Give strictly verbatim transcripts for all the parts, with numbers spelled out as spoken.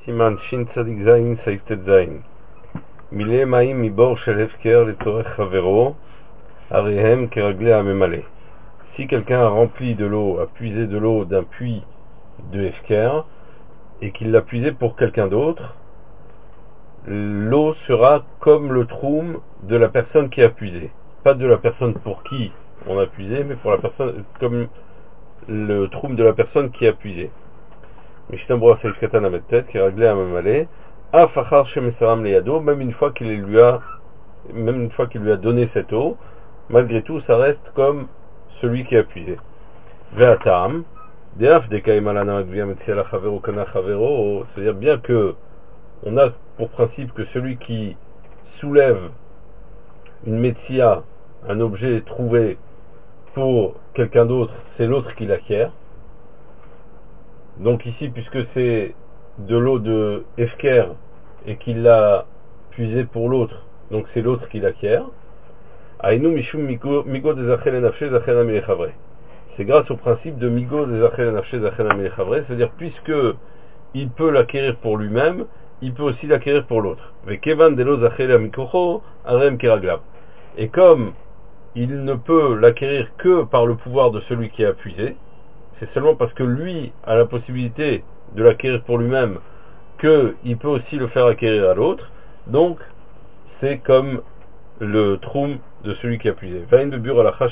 סימן שין צדיק זין סעיף ט"ז. מילא מים מבור של הפקר לצורך חברו, הרי הם כרגלי הממלא. Si quelqu'un a rempli de l'eau, a puisé de l'eau d'un puits de Hefker, et qu'il l'a puisé pour quelqu'un d'autre, l'eau sera comme le troum de la personne qui a puisé. Pas de la personne pour qui on a puisé, mais pour la personne, comme le troum de la personne qui a puisé. Mishnambroa Saïf Katan Amettet, qui est réglé à Mamalé, A Fachar Shemesaram Leyado, même une fois qu'il lui a, même une fois qu'il lui a donné cette eau, malgré tout, ça reste comme celui qui a puisé. Ve'atam, Deaf Dekaimalana Agvia Metsiala Chavero Kana Chavero, c'est-à-dire bien que on a pour principe que celui qui soulève une metsia, un objet trouvé pour quelqu'un d'autre, c'est l'autre qui l'acquiert. Donc ici, puisque c'est de l'eau de Hefker et qu'il l'a puisé pour l'autre, donc c'est l'autre qui l'acquiert. Aïnou mishum migo dezachel enafshe zachen amelechavre. C'est grâce au principe de migo dezachel enafshe zachen amelechavre, c'est-à-dire puisque il peut l'acquérir pour lui-même, il peut aussi l'acquérir pour l'autre. Vekevan delo zachel amikocho arem keraglab. Et comme il ne peut l'acquérir que par le pouvoir de celui qui a puisé, c'est seulement parce que lui a la possibilité de l'acquérir pour lui-même qu'il peut aussi le faire acquérir à l'autre. Donc c'est comme le troum de celui qui a puisé. Dans le Biur Halacha,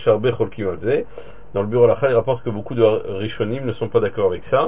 il rapporte que beaucoup de Rishonim ne sont pas d'accord avec ça.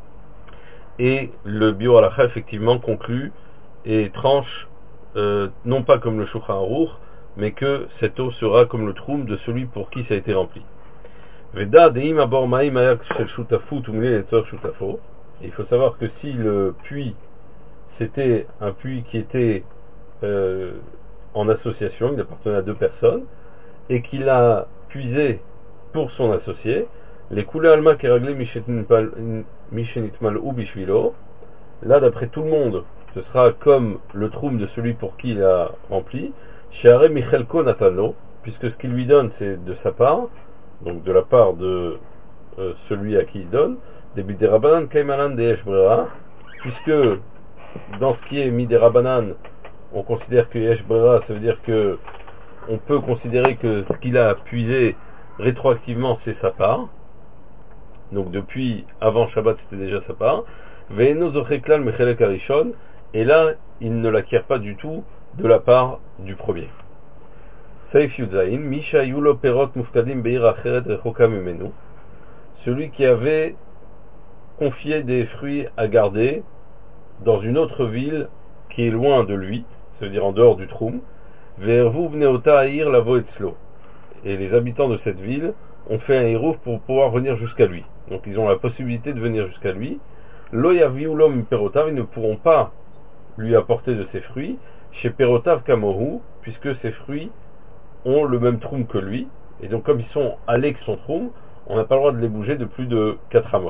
Et le Biur Halacha effectivement conclut et tranche euh, non pas comme le Shulchan Aruch, mais que cette eau sera comme le troum de celui pour qui ça a été rempli. Veda deim abor maim ayak shel shutafut umile letzor shutafo. Il faut savoir que si le puits c'était un puits qui était euh, en association, il appartenait à deux personnes, et qu'il a puisé pour son associé, les coulées alma qui réglé mishenitmal ou bishvilo, là d'après tout le monde, ce sera comme le troum de celui pour qui il a rempli, sheare michelko natalo, puisque ce qu'il lui donne c'est de sa part, donc de la part de euh, celui à qui il donne, des biderabanan kaimalan de yeshbrera, puisque dans ce qui est miderabanan, on considère que yeshbrera, ça veut dire que on peut considérer que ce qu'il a puisé rétroactivement c'est sa part, donc depuis avant Shabbat c'était déjà sa part, ve'eno zocheklal mechelek harishon, et là il ne l'acquiert pas du tout de la part du premier. Saif Yudzaïn, Misha Yulo Perot Mufkadim Beir Acheret Rechoka Mimenu, celui qui avait confié des fruits à garder dans une autre ville qui est loin de lui, c'est-à-dire en dehors du Troum, Vervu Vneota Aïr Lavo Etzlo. Et les habitants de cette ville ont fait un hérouf pour pouvoir venir jusqu'à lui. Donc ils ont la possibilité de venir jusqu'à lui. Lo Yaviulom Perotav, ils ne pourront pas lui apporter de ses fruits, chez Perotav Kamohu, puisque ses fruits ont le même troum que lui, et donc comme ils sont allés avec son troum, on n'a pas le droit de les bouger de plus de quatre amot.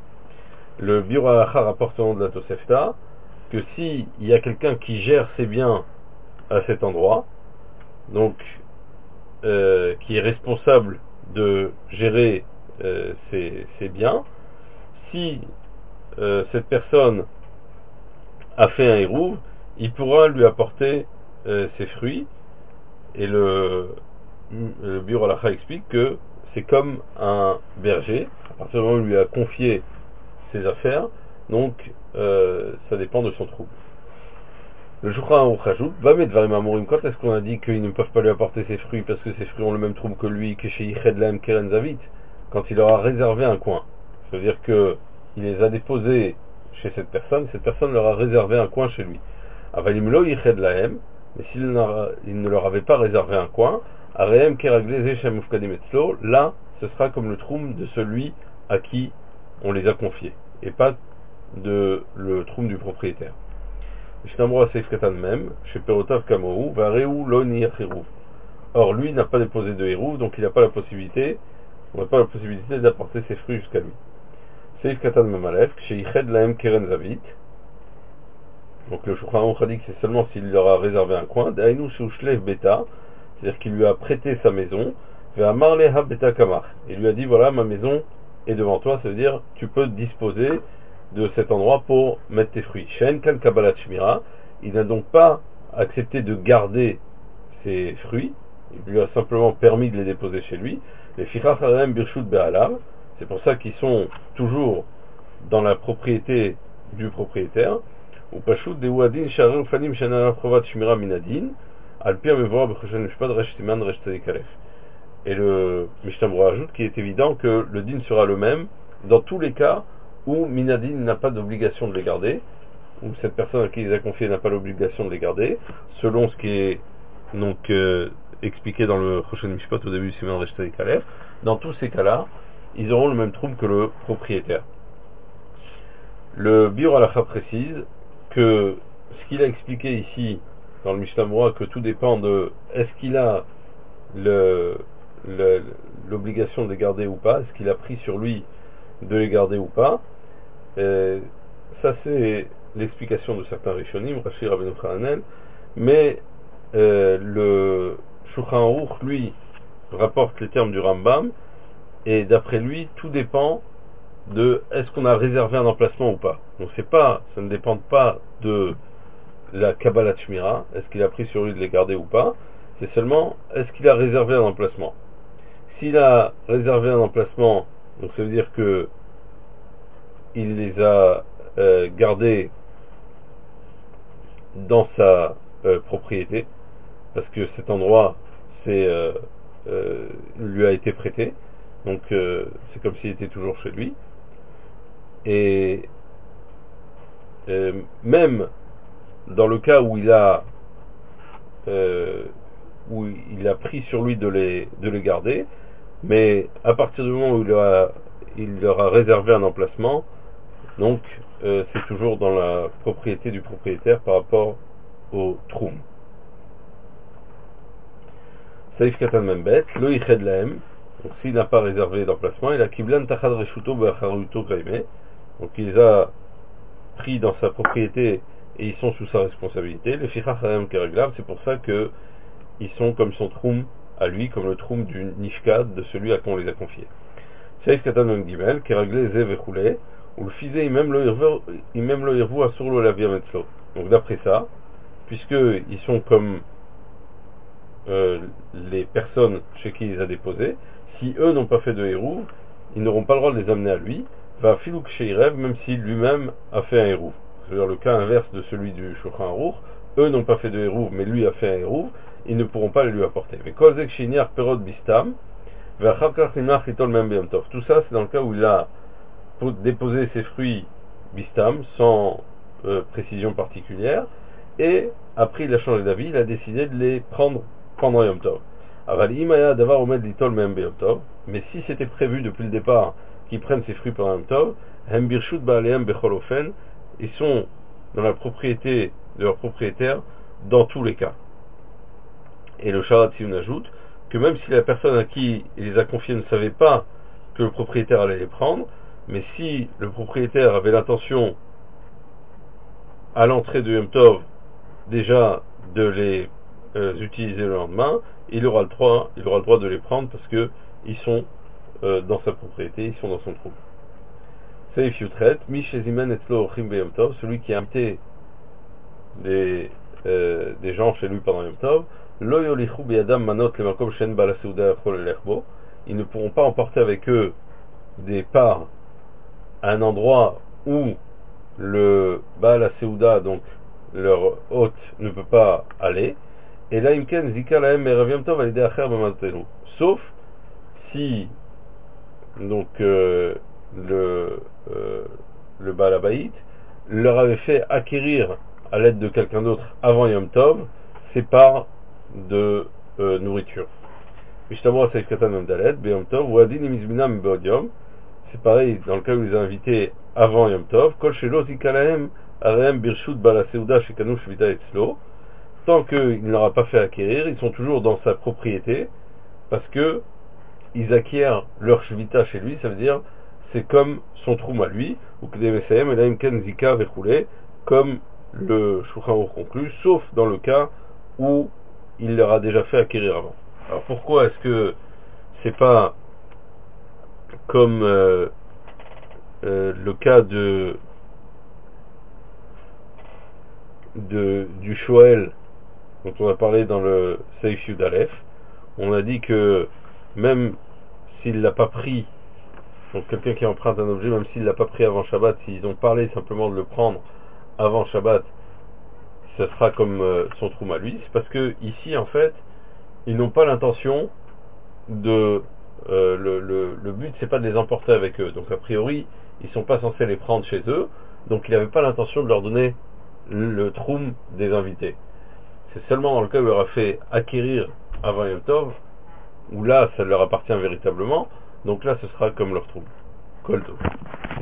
Le Biur Halacha rapporte au nom de la Tosefta que si il y a quelqu'un qui gère ses biens à cet endroit, donc euh, qui est responsable de gérer euh, ses, ses biens, si euh, cette personne a fait un hérouv, il pourra lui apporter euh, ses fruits. Et le, le Biur Halacha explique que c'est comme un berger, à partir du moment où il lui a confié ses affaires, donc euh, ça dépend de son trouble. Le Shulchan Aruch ajoute, va mettre Varim Amorim, quand est-ce qu'on a dit qu'ils ne peuvent pas lui apporter ses fruits parce que ses fruits ont le même trouble que lui, que chez Yiched Lahem Keren Zavit, quand il leur a réservé un coin. Ça veut dire que il les a déposés chez cette personne, cette personne leur a réservé un coin chez lui. Avalimlo Yiched Lahem, mais s'il ne leur avait pas réservé un coin, là, ce sera comme le troum de celui à qui on les a confiés, et pas de le troum du propriétaire. Or, lui n'a pas déposé de hérouv, donc il n'a pas la possibilité, on n'a pas la possibilité d'apporter ses fruits jusqu'à lui. Seif Katan Memalef, chez Yiched Lahem Keren Zavit. Donc le Shulchan Aruch a dit que c'est seulement s'il leur a réservé un coin, c'est-à-dire qu'il lui a prêté sa maison, il lui a dit voilà ma maison est devant toi, ça veut dire tu peux disposer de cet endroit pour mettre tes fruits. Shen kan kabbalat shmira, il n'a donc pas accepté de garder ses fruits, il lui a simplement permis de les déposer chez lui. Les fichach harem birshut be'alav, c'est pour ça qu'ils sont toujours dans la propriété du propriétaire. Ou pashut de wadin sharim fanim shana chovat shmira minadin, al pi amevora b'choshen mishpat resh siman resh tzadik alef. Et le Mishnah Berurah ajoute qu'il est évident que le din sera le même dans tous les cas où Minadin n'a pas d'obligation de les garder, où cette personne à qui il les a confiés n'a pas l'obligation de les garder, selon ce qui est donc euh, expliqué dans le Choshen Mishpat au début du Siman Resh Tzadik Alef. Dans tous ces cas-là, ils auront le même trouble que le propriétaire. Le Biur Halacha précise que ce qu'il a expliqué ici dans le Mishnah Berurah, que tout dépend de est-ce qu'il a le Le, l'obligation de les garder ou pas, est-ce qu'il a pris sur lui de les garder ou pas. Et ça c'est l'explication de certains Rishonim, Rashi Rabbeinu Hananel, mais euh, le Shulchan Aruch lui rapporte les termes du Rambam, et d'après lui tout dépend de est-ce qu'on a réservé un emplacement ou pas. Donc c'est pas, ça ne dépend pas de la Kabbalat Shmira, est-ce qu'il a pris sur lui de les garder ou pas, c'est seulement est-ce qu'il a réservé un emplacement. S'il a réservé un emplacement, donc ça veut dire que il les a euh, gardés dans sa euh, propriété, parce que cet endroit c'est, euh, euh, lui a été prêté, donc euh, c'est comme s'il était toujours chez lui. Et euh, même dans le cas où il a euh, où il a pris sur lui de les, de les garder, mais à partir du moment où il leur a, il leur a réservé un emplacement, donc euh, c'est toujours dans la propriété du propriétaire par rapport au troum. Saïf Katan Membet, lo yiched lahem, donc s'il n'a pas réservé d'emplacement, il a kiblan tachad reshuto be'acharuto gaime, donc il les a pris dans sa propriété et ils sont sous sa responsabilité. Le fichach haram kereglav, c'est pour ça que ils sont comme son troum à lui, comme le troum du nishkad de celui à qui on les a confiés. Saïf Katan Memgimel, keregle ze vechoule, ou le fizé il même le irvu asur lo lavia metzlo. Donc d'après ça, puisque ils sont comme euh, les personnes chez qui il les a déposés, si eux n'ont pas fait de hérouv, ils n'auront pas le droit de les amener à lui, va filouk sheirev, même s'il lui-même a fait un hérouv. C'est-à-dire le cas inverse de celui du Shulchan Aruch, eux n'ont pas fait de hérouv, mais lui a fait un hérouv, ils ne pourront pas les lui apporter. Mais kolzek shiniar perot bistam, tout ça c'est dans le cas où il a déposé ses fruits bistam sans euh, précision particulière, et après il a changé d'avis, il a décidé de les prendre pendant Yom Tov. Mais si c'était prévu depuis le départ qu'ils prennent ces fruits pendant Yom Tov, ils sont dans la propriété de leur propriétaire dans tous les cas. Et le Sharat Tzivon ajoute que même si la personne à qui il les a confiés ne savait pas que le propriétaire allait les prendre, mais si le propriétaire avait l'intention à l'entrée de Yom Tov déjà de les euh, utiliser le lendemain, il aura le droit, il aura le droit de les prendre parce que ils sont euh, dans sa propriété, ils sont dans son trou. Seif Yutret, Mishezimen etzlo ochim beyom tov, celui qui a invité des, euh, des gens chez lui pendant Yom Tov, lo yolichu beyadam manot lemakom shen bala seuda yachol elechbo, ils ne pourront pas emporter avec eux des parts à un endroit où le Baal Seuda, donc leur hôte, ne peut pas aller, et là imken zika lahem merav Yom Tov alidei acher b'matenu, sauf si donc euh, le euh, le Baal Habayit leur avait fait acquérir à l'aide de quelqu'un d'autre avant Yom Tov ses parts de euh, nourriture. Mishnah Seif Katan Memdalet Beyom Tov Wadin imizminam beod yom. C'est pareil dans le cas où ils ont invité avant Yom Tov. Kol shelo zika lahem arehem birshut Baal Seuda shekanu shvita etzlo. Tant qu'il ne leur a pas fait acquérir, ils sont toujours dans sa propriété parce que ils acquièrent leur shvita chez lui, ça veut dire c'est comme son troum à lui, ou que des messayem, et là imken zika vechoulé, comme le Shulchan Aruch conclut, sauf dans le cas où il leur a déjà fait acquérir avant. Alors pourquoi est-ce que c'est pas comme euh, euh, le cas de de, du Shoel, dont on a parlé dans le Seif Yud Aleph, on a dit que même s'il l'a pas pris, donc quelqu'un qui emprunte un objet, même s'il l'a pas pris avant Shabbat, s'ils ont parlé simplement de le prendre avant Shabbat, ce sera comme euh, son troum à lui. C'est parce que ici, en fait, ils n'ont pas l'intention de euh, le, le, le but c'est pas de les emporter avec eux, donc a priori ils sont pas censés les prendre chez eux, donc il n'avait pas l'intention de leur donner le, le troum des invités. C'est seulement dans le cas où il leur a fait acquérir avant Yom Tov, où là ça leur appartient véritablement, donc là ce sera comme leur troum. Kol Tov.